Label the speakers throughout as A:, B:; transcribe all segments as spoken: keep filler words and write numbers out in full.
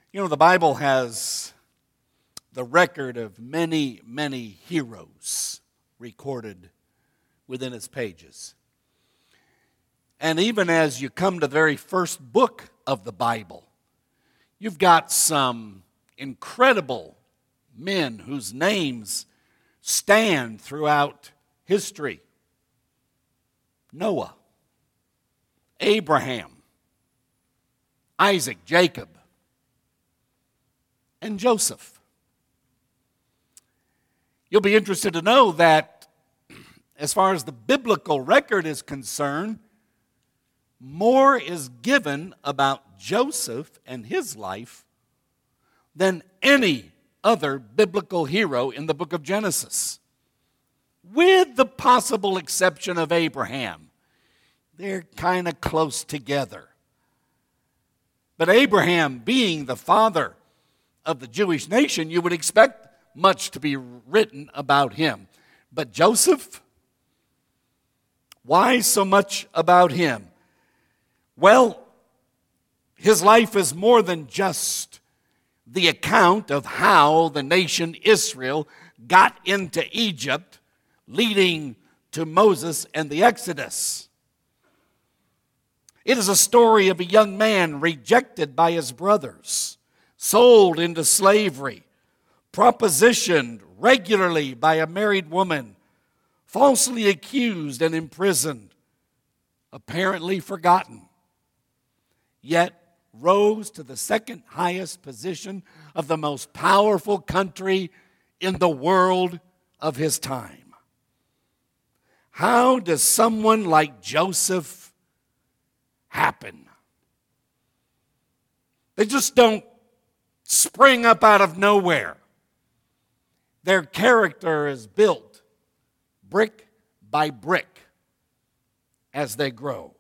A: You know, the Bible has the record of many, many heroes recorded within its pages. And even as you come to the very first book of the Bible, you've got some incredible men whose names stand throughout history. Noah, Abraham, Isaac, Jacob, and Joseph. You'll be interested to know that as far as the biblical record is concerned, more is given about Joseph and his life than any other biblical hero in the book of Genesis, with the possible exception of Abraham. They're kind of close together. But Abraham, being the father of the Jewish nation, you would expect much to be written about him. But Joseph, why so much about him? Well, his life is more than just the account of how the nation Israel got into Egypt, leading to Moses and the Exodus. It is a story of a young man rejected by his brothers, sold into slavery, propositioned regularly by a married woman, falsely accused and imprisoned, apparently forgotten, yet rose to the second highest position of the most powerful country in the world of his time. How does someone like Joseph happen? They just don't spring up out of nowhere. Their character is built brick by brick as they grow.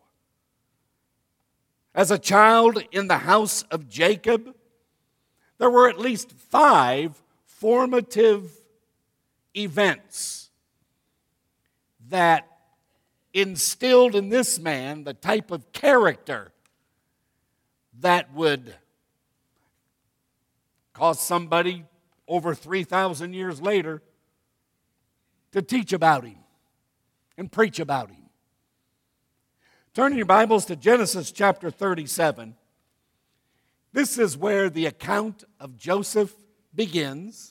A: As a child in the house of Jacob, there were at least five formative events that instilled in this man the type of character that would cause somebody over three thousand years later to teach about him and preach about him. Turn in your Bibles to Genesis chapter thirty-seven. This is where the account of Joseph begins.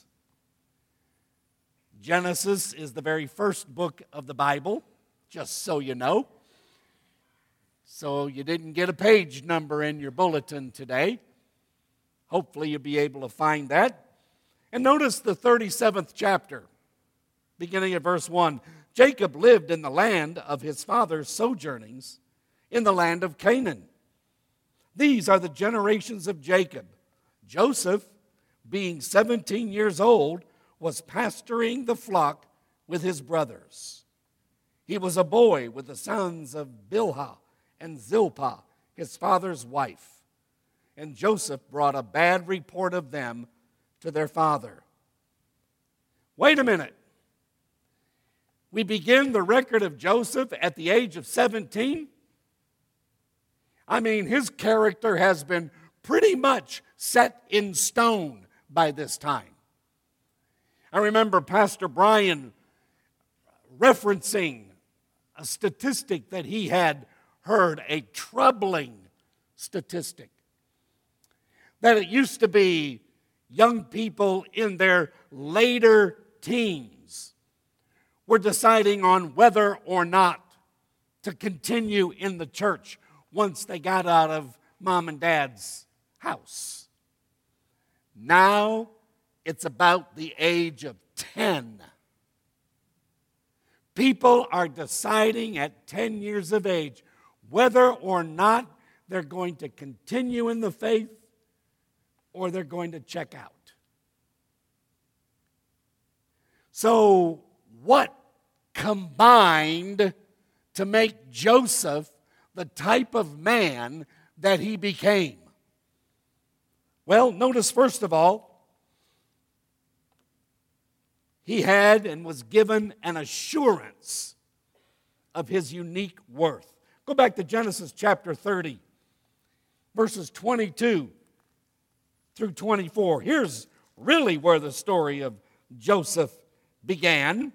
A: Genesis is the very first book of the Bible, just so you know. So you didn't get a page number in your bulletin today. Hopefully you'll be able to find that. And notice the thirty-seventh chapter, beginning at verse one. Jacob lived in the land of his father's sojournings, in the land of Canaan. These are the generations of Jacob. Joseph, being seventeen years old, was pasturing the flock with his brothers. He was a boy with the sons of Bilhah and Zilpah, his father's wife. And Joseph brought a bad report of them to their father. Wait a minute. We begin the record of Joseph at the age of seventeen? I mean, his character has been pretty much set in stone by this time. I remember Pastor Brian referencing a statistic that he had heard, a troubling statistic, that it used to be young people in their later teens were deciding on whether or not to continue in the church once they got out of mom and dad's house. Now it's about the age of ten. People are deciding at ten years of age whether or not they're going to continue in the faith or they're going to check out. So what combined to make Joseph the type of man that he became? Well, notice first of all, he had and was given an assurance of his unique worth. Go back to Genesis chapter thirty, verses twenty-two through twenty-four. Here's really where the story of Joseph began.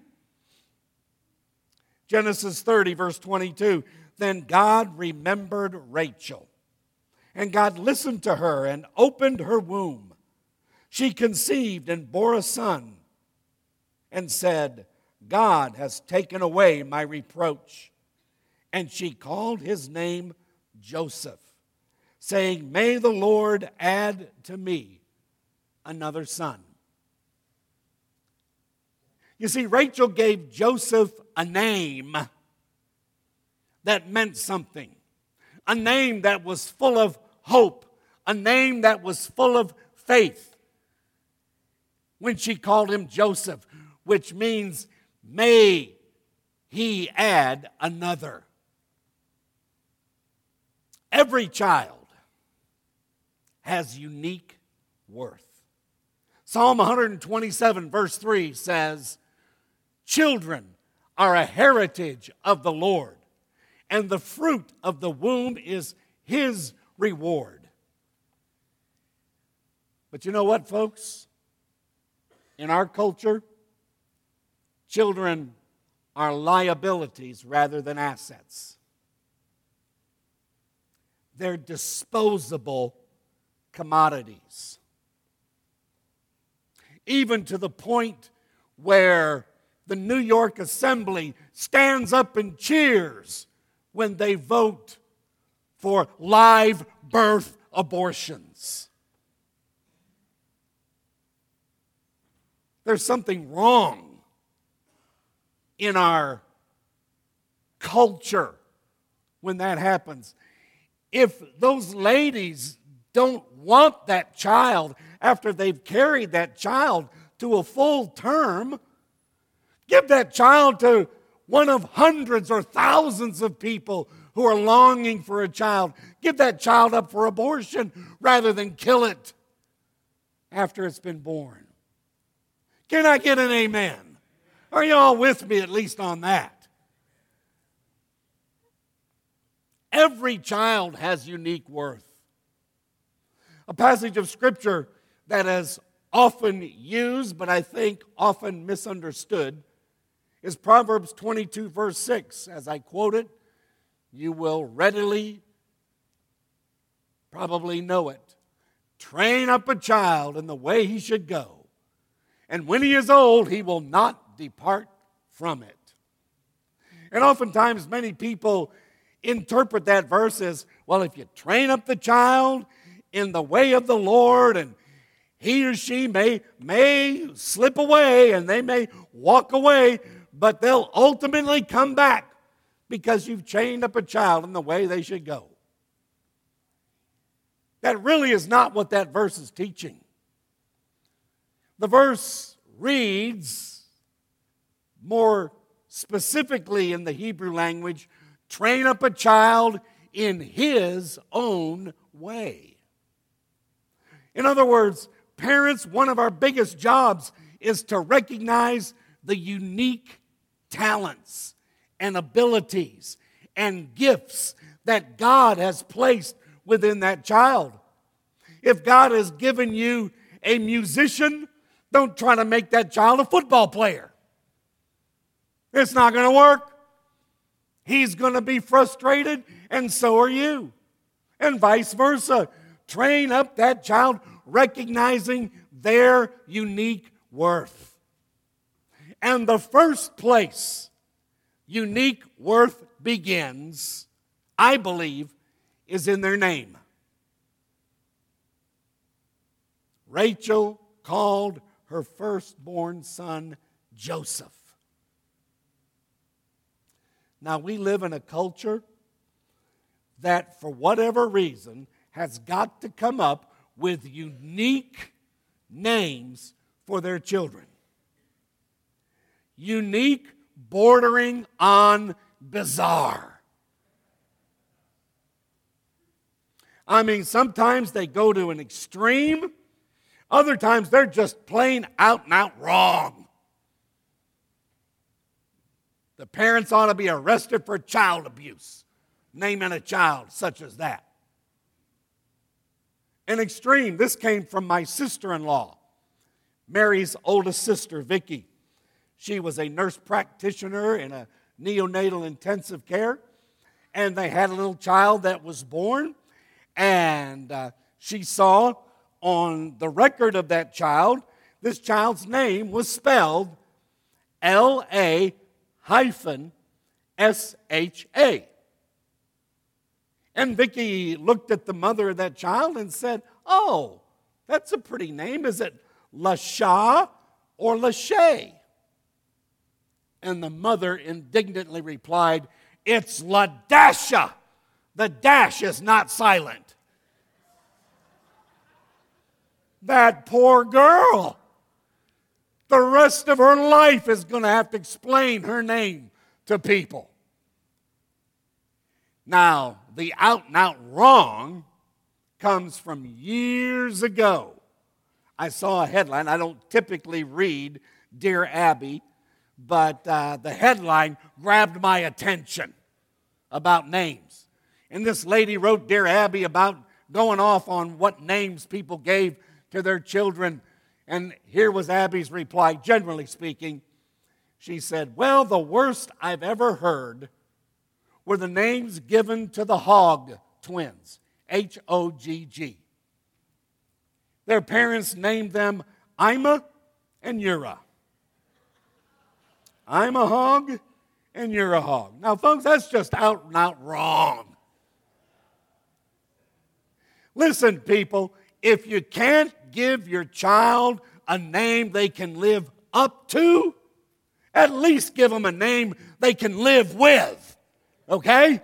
A: Genesis thirty, verse twenty-two. Then God remembered Rachel, and God listened to her and opened her womb. She conceived and bore a son and said, God has taken away my reproach. And she called his name Joseph, saying, may the Lord add to me another son. You see, Rachel gave Joseph a name that meant something, a name that was full of hope, a name that was full of faith. When she called him Joseph, which means, may he add another. Every child has unique worth. Psalm one twenty-seven, verse three says, children are a heritage of the Lord, and the fruit of the womb is his reward. But you know what, folks? In our culture, children are liabilities rather than assets. They're disposable commodities. Even to the point where the New York Assembly stands up and cheers when they vote for live birth abortions. There's something wrong in our culture when that happens. If those ladies don't want that child after they've carried that child to a full term, give that child to one of hundreds or thousands of people who are longing for a child. Give that child up for abortion rather than kill it after it's been born. Can I get an amen? Are you all with me at least on that? Every child has unique worth. A passage of Scripture that is often used, but I think often misunderstood, is Proverbs twenty-two, verse six. As I quote it, you will readily probably know it. Train up a child in the way he should go, and when he is old, he will not depart from it. And oftentimes many people interpret that verse as, well, if you train up the child in the way of the Lord, and he or she may, may slip away and they may walk away, but they'll ultimately come back because you've trained up a child in the way they should go. That really is not what that verse is teaching. The verse reads, more specifically in the Hebrew language, train up a child in his own way. In other words, parents, one of our biggest jobs is to recognize the unique talents and abilities and gifts that God has placed within that child. If God has given you a musician, don't try to make that child a football player. It's not going to work. He's going to be frustrated, and so are you. And vice versa. Train up that child recognizing their unique worth. And the first place unique worth begins, I believe, is in their name. Rachel called her firstborn son Joseph. Now, we live in a culture that, for whatever reason, has got to come up with unique names for their children. Unique, bordering on bizarre. I mean, sometimes they go to an extreme. Other times they're just plain out and out wrong. The parents ought to be arrested for child abuse, naming a child such as that. an extreme. This came from my sister-in-law, Mary's oldest sister, Vicki. She was a nurse practitioner in a neonatal intensive care, and they had a little child that was born, and uh, she saw on the record of that child, this child's name was spelled L A hyphen S H A. And Vicki looked at the mother of that child and said, "Oh, that's a pretty name. Is it LaShaw or LaShay?" And the mother indignantly replied, "It's LaDasha. The dash is not silent." That poor girl. The rest of her life is going to have to explain her name to people. Now, the out and out wrong comes from years ago. I saw a headline. I don't typically read Dear Abby, but uh, the headline grabbed my attention about names. And this lady wrote Dear Abby about going off on what names people gave to their children. And here was Abby's reply, generally speaking. She said, "Well, the worst I've ever heard were the names given to the Hogg twins, H O G G. Their parents named them Ima and Ura. I'm a hog and you're a hog." Now, folks, that's just out and out wrong. Listen, people, if you can't give your child a name they can live up to, at least give them a name they can live with. Okay?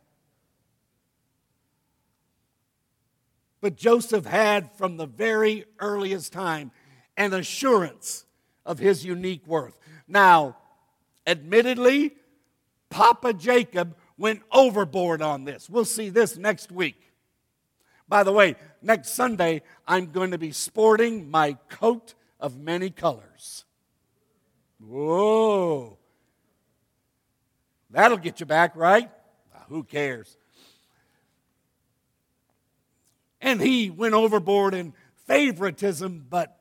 A: But Joseph had from the very earliest time an assurance of his unique worth. Now, admittedly, Papa Jacob went overboard on this. We'll see this next week. By the way, next Sunday, I'm going to be sporting my coat of many colors. Whoa. That'll get you back, right? Who cares? And he went overboard in favoritism, but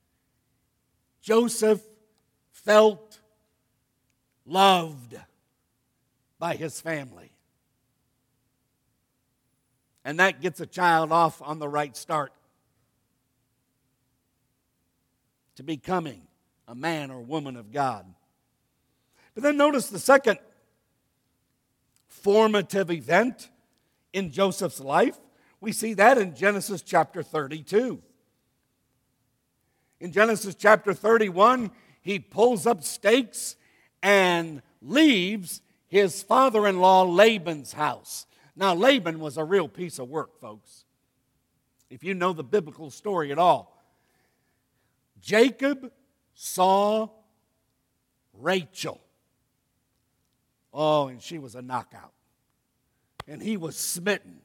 A: Joseph felt loved by his family. And that gets a child off on the right start to becoming a man or woman of God. But then notice the second formative event in Joseph's life. We see that in Genesis chapter thirty-two. In Genesis chapter thirty-one, he pulls up stakes and leaves his father-in-law Laban's house. Now, Laban was a real piece of work, folks, if you know the biblical story at all. Jacob saw Rachel. Oh, and she was a knockout. And he was smitten.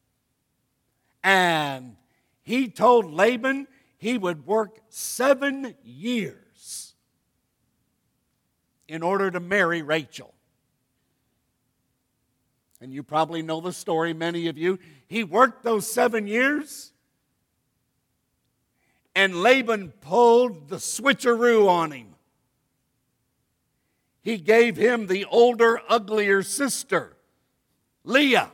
A: And he told Laban he would work seven years in order to marry Rachel. And you probably know the story, many of you. He worked those seven years, and Laban pulled the switcheroo on him. He gave him the older, uglier sister, Leah.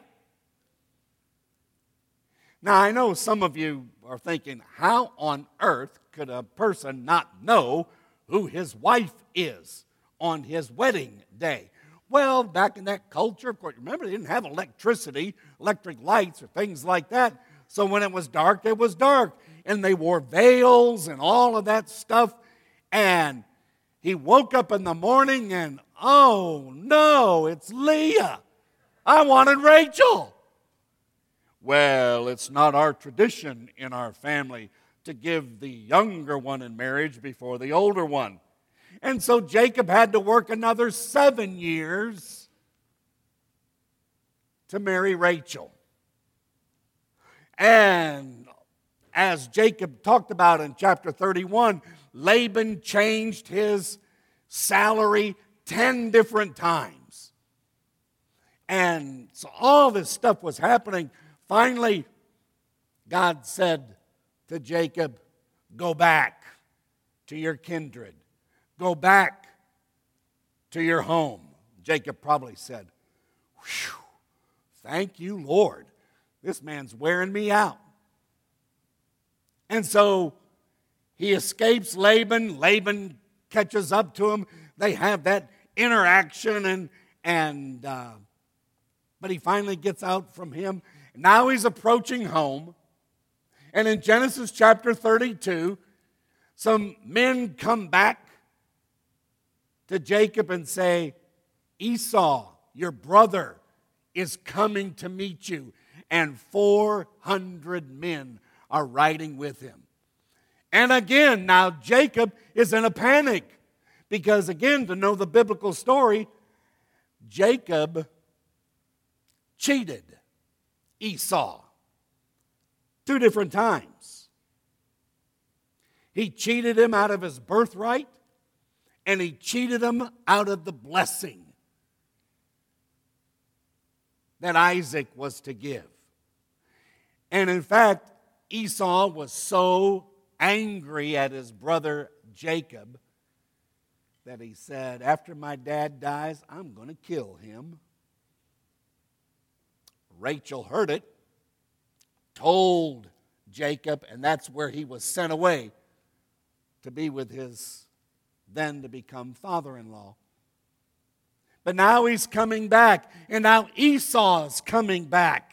A: Now, I know some of you are thinking, how on earth could a person not know who his wife is on his wedding day? Well, back in that culture, of course, remember, they didn't have electricity, electric lights, or things like that. So when it was dark, it was dark. And they wore veils and all of that stuff. And he woke up in the morning and, oh, no, it's Leah. I wanted Rachel. Well, it's not our tradition in our family to give the younger one in marriage before the older one. And so Jacob had to work another seven years to marry Rachel. And as Jacob talked about in chapter thirty-one, Laban changed his salary ten different times. And so all this stuff was happening. Finally, God said to Jacob, go back to your kindred. Go back to your home. Jacob probably said, whew, thank you, Lord. This man's wearing me out. And so he escapes Laban. Laban catches up to him. They have that interaction, and, and uh, but he finally gets out from him. Now he's approaching home. And in Genesis chapter thirty-two, some men come back to Jacob and say, Esau, your brother, is coming to meet you. And four hundred men are riding with him. And again, now Jacob is in a panic. Because again, to know the biblical story, Jacob cheated Esau two different times. He cheated him out of his birthright, and he cheated him out of the blessing that Isaac was to give. And in fact, Esau was so angry at his brother Jacob that he said, after my dad dies, I'm going to kill him. Rachel heard it, told Jacob, and that's where he was sent away to be with his then to become father-in-law. But now he's coming back, and now Esau's coming back.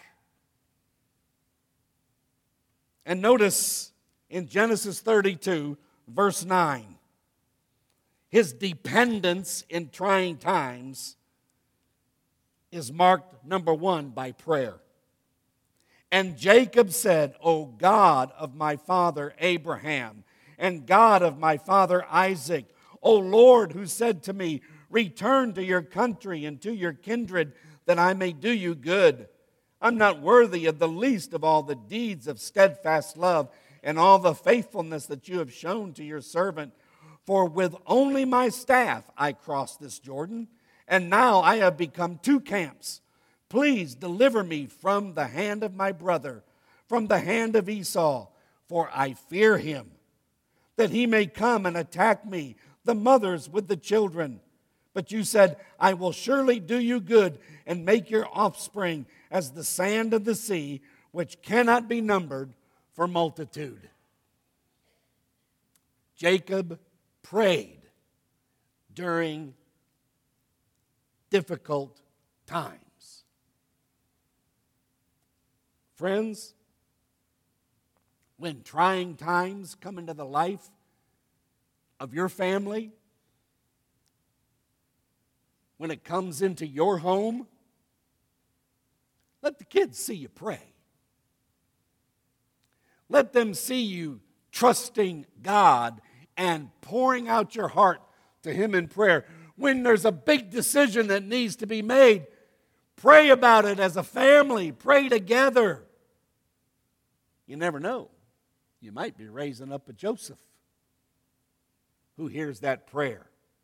A: And notice in Genesis thirty-two, verse nine, his dependence in trying times is marked, number one, by prayer. And Jacob said, O God of my father Abraham, and God of my father Isaac, O Lord, who said to me, return to your country and to your kindred, that I may do you good. I'm not worthy of the least of all the deeds of steadfast love and all the faithfulness that you have shown to your servant. For with only my staff I crossed this Jordan, and now I have become two camps. Please deliver me from the hand of my brother, from the hand of Esau, for I fear him, that he may come and attack me, the mothers with the children. But you said, I will surely do you good and make your offspring as the sand of the sea, which cannot be numbered for multitude. Jacob prayed during difficult times. Friends, when trying times come into the life of your family, when it comes into your home, let the kids see you pray. Let them see you trusting God and pouring out your heart to Him in prayer. When there's a big decision that needs to be made, pray about it as a family. Pray together. You never know. You might be raising up a Joseph who hears that prayer.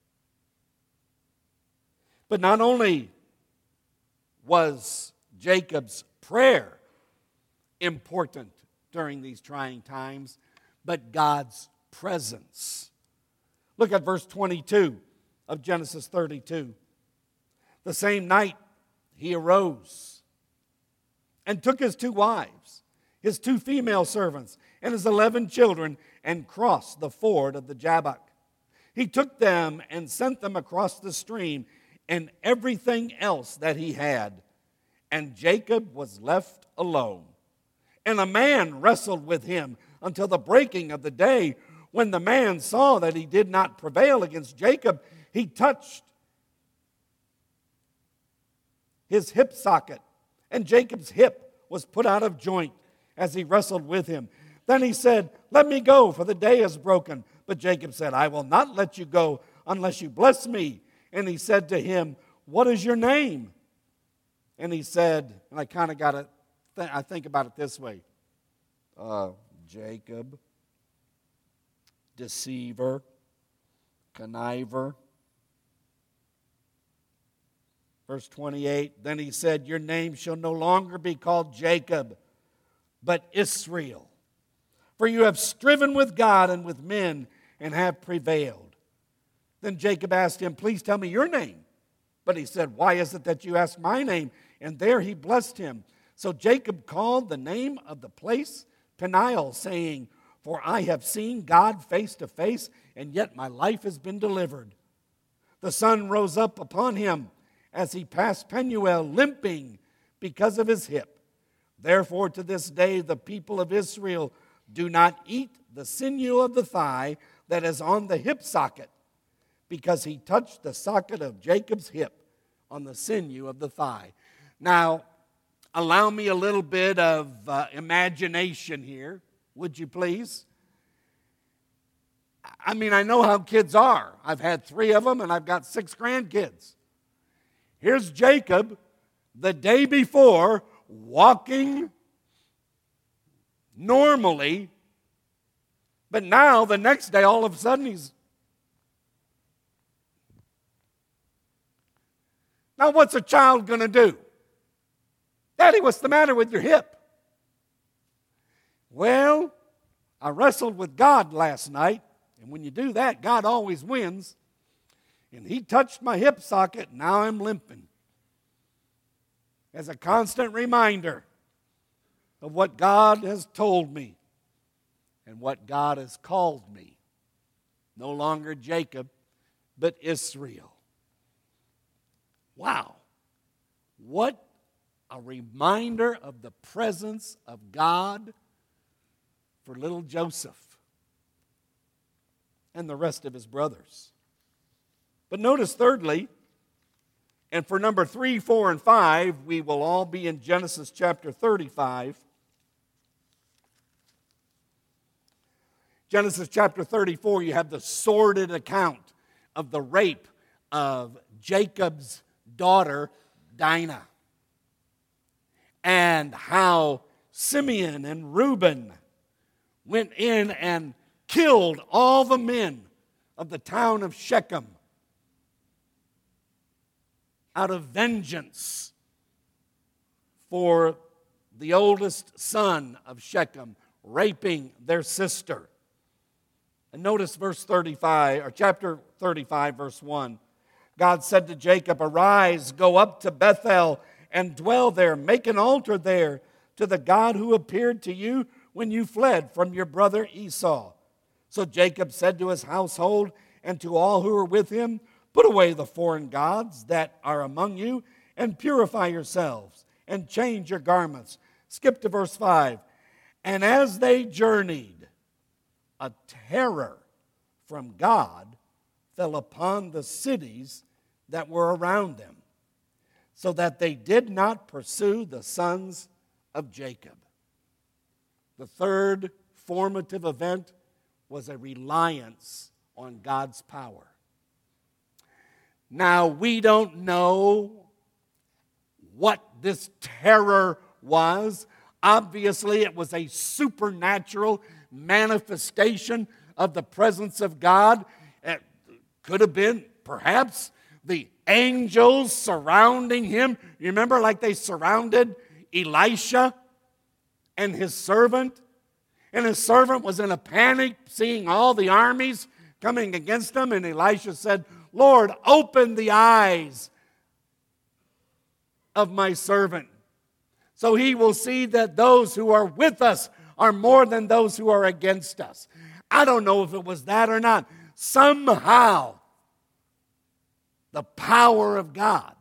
A: But not only was Jacob's prayer important during these trying times, but God's presence. Look at verse twenty-two of Genesis thirty-two. The same night he arose and took his two wives, his two female servants, and his eleven children, and crossed the ford of the Jabbok. He took them and sent them across the stream and everything else that he had. And Jacob was left alone. And a man wrestled with him until the breaking of the day. When the man saw that he did not prevail against Jacob, he touched his hip socket, and Jacob's hip was put out of joint as he wrestled with him. Then he said, let me go, for the day is broken. But Jacob said, I will not let you go unless you bless me. And he said to him, what is your name? And he said, and I kind of got to, th- I think about it this way. Uh, Jacob, deceiver, conniver. Verse twenty-eight, then he said, your name shall no longer be called Jacob, but Israel. For you have striven with God and with men and have prevailed. Then Jacob asked him, please tell me your name. But he said, why is it that you ask my name? And there he blessed him. So Jacob called the name of the place Peniel, saying, for I have seen God face to face, and yet my life has been delivered. The sun rose up upon him as he passed Penuel, limping because of his hip. Therefore to this day the people of Israel do not eat the sinew of the thigh that is on the hip socket, because he touched the socket of Jacob's hip on the sinew of the thigh. Now, allow me a little bit of uh, imagination here, would you please? I mean, I know how kids are. I've had three of them, and I've got six grandkids. Here's Jacob the day before, walking normally, but now the next day, all of a sudden, he's... Now, what's a child going to do? Daddy, what's the matter with your hip? Well, I wrestled with God last night, and when you do that, God always wins. And he touched my hip socket, and now I'm limping. As a constant reminder of what God has told me and what God has called me. No longer Jacob, but Israel. Wow. What a reminder of the presence of God for little Joseph and the rest of his brothers. But notice thirdly, and for number three, four, and five, we will all be in Genesis chapter thirty-five. Genesis chapter thirty-four, you have the sordid account of the rape of Jacob's daughter, Dinah, and how Simeon and Reuben went in and killed all the men of the town of Shechem out of vengeance for the oldest son of Shechem raping their sister. And notice verse thirty-five, or chapter thirty-five, verse one. God said to Jacob, arise, go up to Bethel and dwell there. Make an altar there to the God who appeared to you when you fled from your brother Esau. So Jacob said to his household and to all who were with him, put away the foreign gods that are among you and purify yourselves and change your garments. Skip to verse five. And as they journeyed, a terror from God fell upon the cities that were around them, so that they did not pursue the sons of Jacob. The third formative event was a reliance on God's power. Now, we don't know what this terror was. Obviously, it was a supernatural manifestation of the presence of God. It could have been, perhaps, the angels surrounding him. You remember, like they surrounded Elisha and his servant? And his servant was in a panic, seeing all the armies coming against him. And Elisha said, Lord, open the eyes of my servant, so he will see that those who are with us are more than those who are against us. I don't know if it was that or not. Somehow, the power of God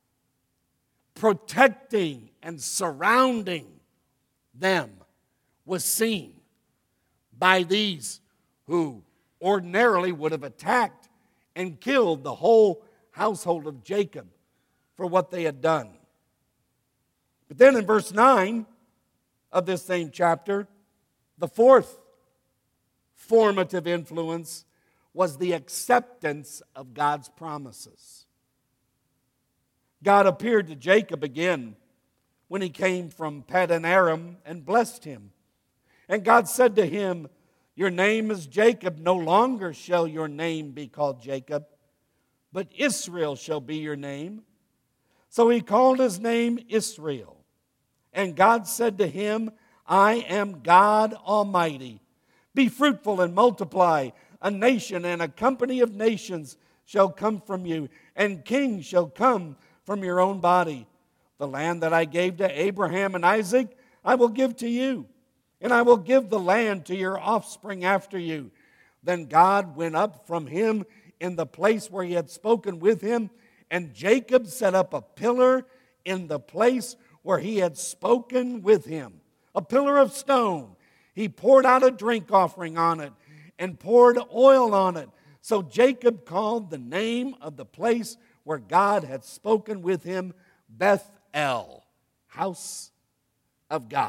A: protecting and surrounding them was seen by these who ordinarily would have attacked and killed the whole household of Jacob for what they had done. But then in verse nine of this same chapter, the fourth formative influence was the acceptance of God's promises. God appeared to Jacob again when he came from Paddan Aram and blessed him. And God said to him, your name is Jacob. No longer shall your name be called Jacob, but Israel shall be your name. So he called his name Israel. And God said to him, I am God Almighty. Be fruitful and multiply. A nation and a company of nations shall come from you, and kings shall come from your own body. The land that I gave to Abraham and Isaac, I will give to you, and I will give the land to your offspring after you. Then God went up from him in the place where he had spoken with him, and Jacob set up a pillar in the place where he had spoken with him, a pillar of stone. He poured out a drink offering on it and poured oil on it. So Jacob called the name of the place where God had spoken with him Bethel, house of God.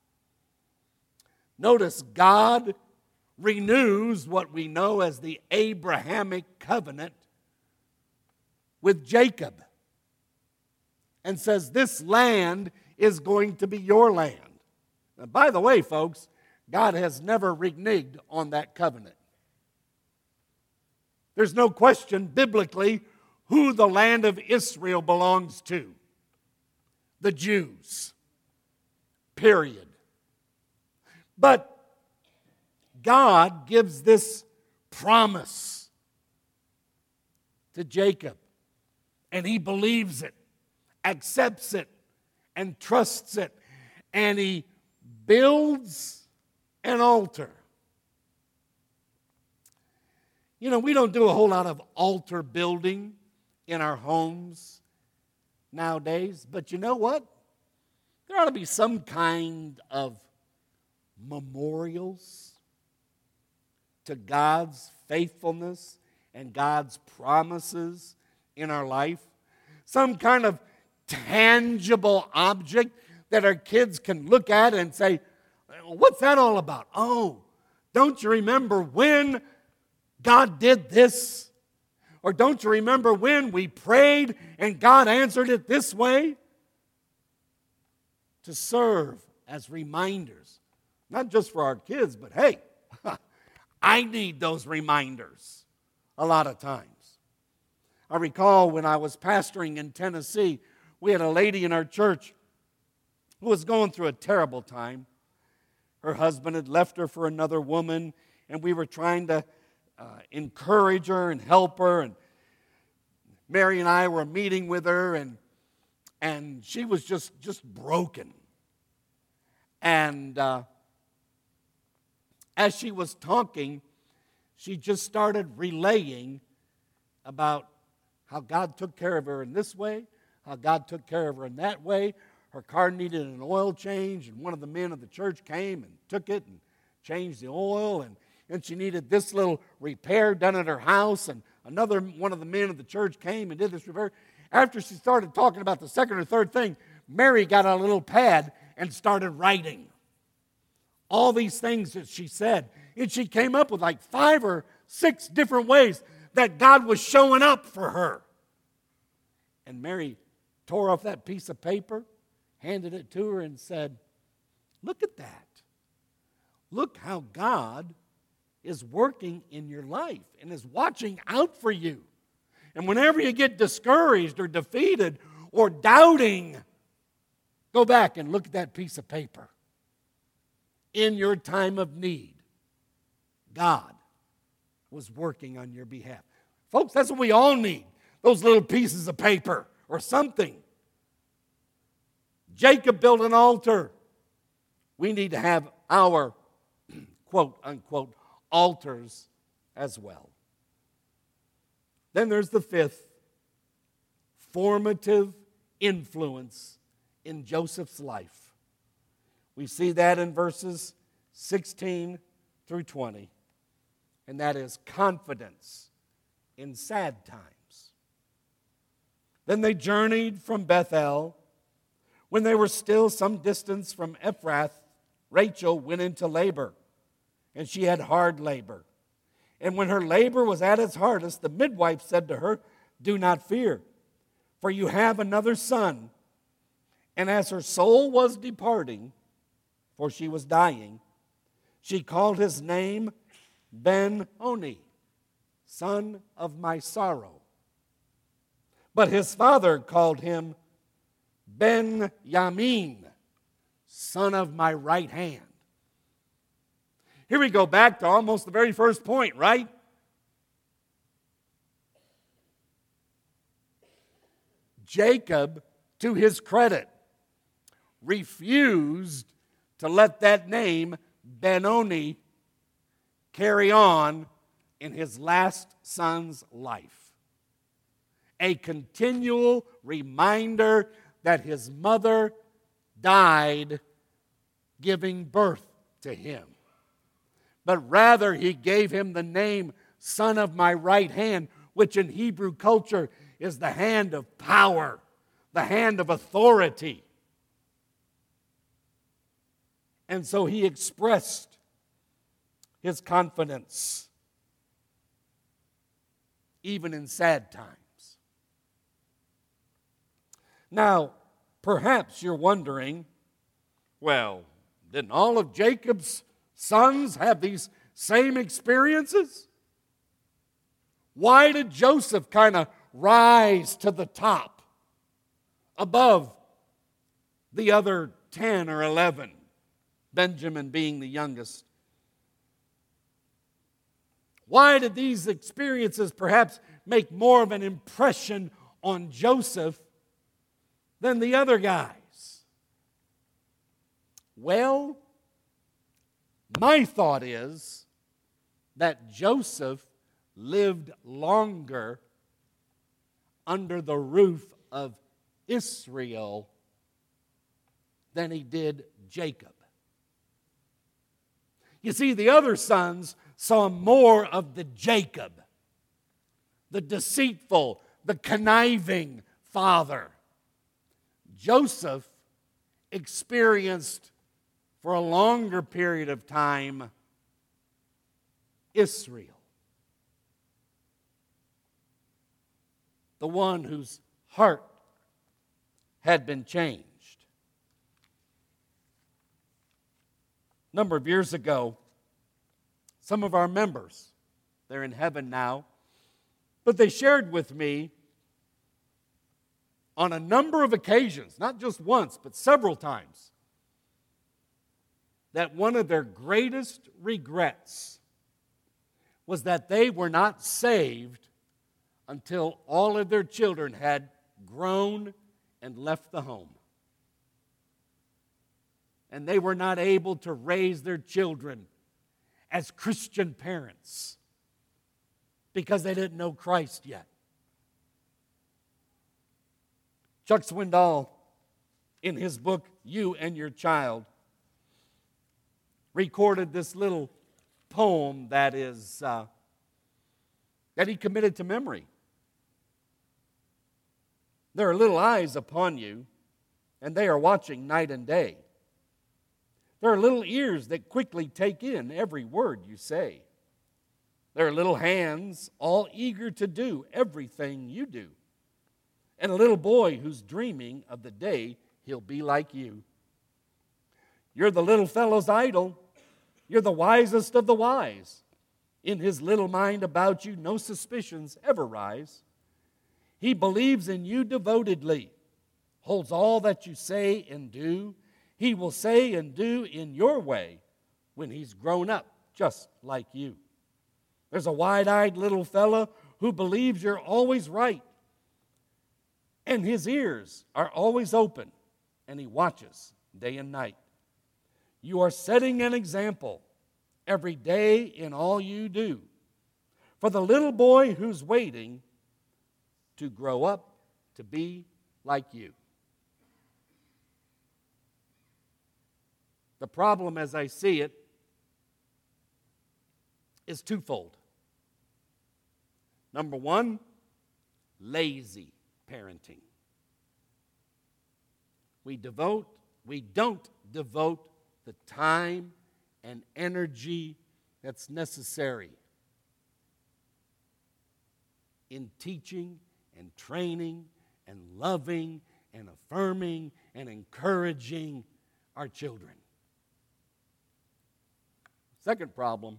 A: Notice God renews what we know as the Abrahamic covenant with Jacob and says this land is going to be your land. Now, by the way, folks, God has never reneged on that covenant. There's no question biblically who the land of Israel belongs to. The Jews. Period. But God gives this promise to Jacob, and he believes it, accepts it, and trusts it, and he builds an altar. You know, we don't do a whole lot of altar building in our homes nowadays, but you know what? There ought to be some kind of memorials to God's faithfulness and God's promises in our life. Some kind of tangible object that our kids can look at and say, what's that all about? Oh, don't you remember when God did this? Or don't you remember when we prayed and God answered it this way? To serve as reminders, not just for our kids, but hey, I need those reminders a lot of times. I recall when I was pastoring in Tennessee, we had a lady in our church who was going through a terrible time. Her husband had left her for another woman, and we were trying to uh, encourage her and help her. And Mary and I were meeting with her, and and she was just, just broken. And uh, as she was talking, she just started relaying about how God took care of her in this way, how God took care of her in that way. Her car needed an oil change, and one of the men of the church came and took it and changed the oil, and, and she needed this little repair done at her house, and another one of the men of the church came and did this repair. After she started talking about the second or third thing, Mary got a little pad and started writing all these things that she said. And she came up with like five or six different ways that God was showing up for her. And Mary tore off that piece of paper, handed it to her, and said, look at that. Look how God is working in your life and is watching out for you. And whenever you get discouraged or defeated or doubting, go back and look at that piece of paper. In your time of need, God was working on your behalf. Folks, that's what we all need. Those little pieces of paper or something. Jacob built an altar. We need to have our quote unquote altars as well. Then there's the fifth formative influence in Joseph's life. We see that in verses sixteen through twenty, and that is confidence in sad times. Then they journeyed from Bethel. When they were still some distance from Ephrath, Rachel went into labor, and she had hard labor. And when her labor was at its hardest, the midwife said to her, do not fear, for you have another son. And as her soul was departing, for she was dying, she called his name Ben-Oni, son of my sorrow. But his father called him Ben-Yamin, son of my right hand. Here we go back to almost the very first point, right? Jacob, to his credit, refused to let that name, Benoni, carry on in his last son's life. A continual reminder that his mother died giving birth to him. But rather he gave him the name son of my right hand, which in Hebrew culture is the hand of power, the hand of authority. And so he expressed his confidence even in sad times. Now, perhaps you're wondering, well, didn't all of Jacob's sons have these same experiences? Why did Joseph kind of rise to the top above the other ten or eleven, Benjamin being the youngest? Why did these experiences perhaps make more of an impression on Joseph than the other guys? Well, my thought is that Joseph lived longer under the roof of Israel than he did Jacob. You see, the other sons saw more of the Jacob, the deceitful, the conniving father. Joseph experienced for a longer period of time Israel, the one whose heart had been changed. A number of years ago, some of our members, they're in heaven now, but they shared with me on a number of occasions, not just once, but several times, that one of their greatest regrets was that they were not saved until all of their children had grown and left the home. And they were not able to raise their children as Christian parents because they didn't know Christ yet. Chuck Swindoll, in his book, You and Your Child, recorded this little poem that is uh, that he committed to memory. There are little eyes upon you, and they are watching night and day. There are little ears that quickly take in every word you say. There are little hands all eager to do everything you do. And a little boy who's dreaming of the day he'll be like you. You're the little fellow's idol. You're the wisest of the wise. In his little mind about you, no suspicions ever rise. He believes in you devotedly, holds all that you say and do. He will say and do in your way when he's grown up just like you. There's a wide-eyed little fellow who believes you're always right. And his ears are always open, and he watches day and night. You are setting an example every day in all you do for the little boy who's waiting to grow up to be like you. The problem, as I see it, is twofold. Number one, lazy parenting. We devote, we don't devote the time and energy that's necessary in teaching and training and loving and affirming and encouraging our children. Second problem,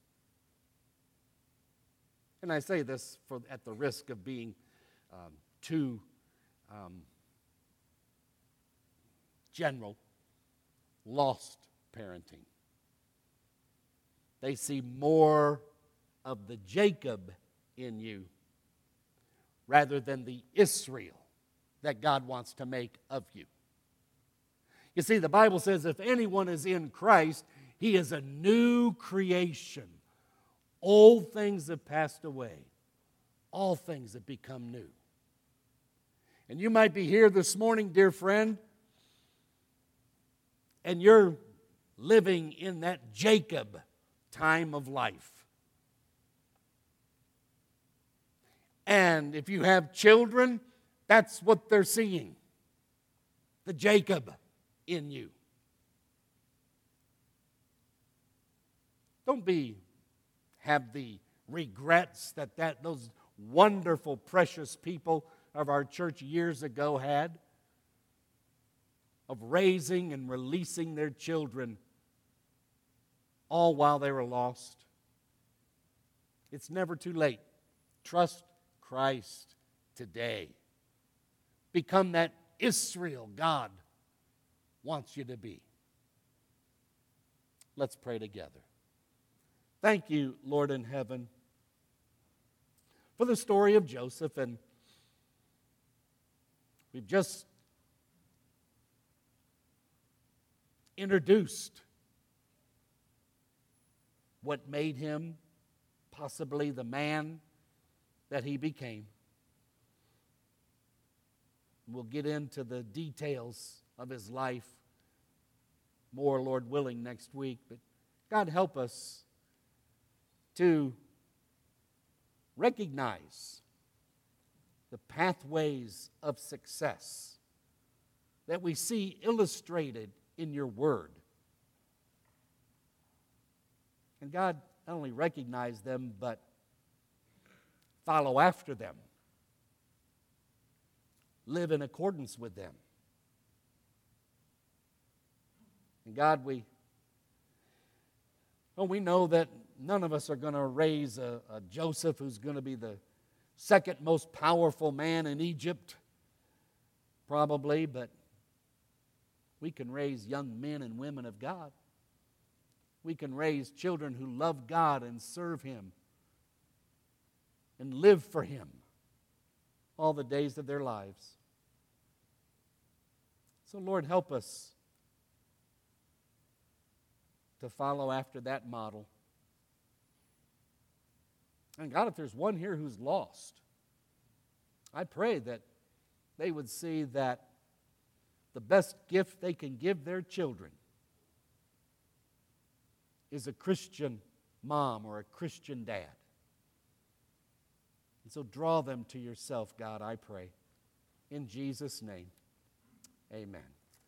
A: and I say this for, at the risk of being um, too um, general, lost parenting. They see more of the Jacob in you rather than the Israel that God wants to make of you. You see, the Bible says if anyone is in Christ, he is a new creation. Old things have passed away. All things have become new. And you might be here this morning, dear friend, and you're living in that Jacob time of life. And if you have children, that's what they're seeing. The Jacob in you. Don't be, have the regrets that, that those wonderful, precious people of our church years ago had of raising and releasing their children all while they were lost. It's never too late. Trust Christ today. Become that Israel God wants you to be. Let's pray together. Thank you, Lord in heaven, for the story of Joseph. And we've just introduced what made him possibly the man that he became. We'll get into the details of his life more, Lord willing, next week. But God, help us to recognize the pathways of success that we see illustrated in your word. And God, not only recognize them, but follow after them. Live in accordance with them. And God, we, well, we know that none of us are going to raise a, a Joseph who's going to be the second most powerful man in Egypt, probably, but we can raise young men and women of God. We can raise children who love God and serve Him and live for Him all the days of their lives. So, Lord, help us to follow after that model. And God, if there's one here who's lost, I pray that they would see that the best gift they can give their children is a Christian mom or a Christian dad. And so draw them to yourself, God, I pray. In Jesus' name, amen.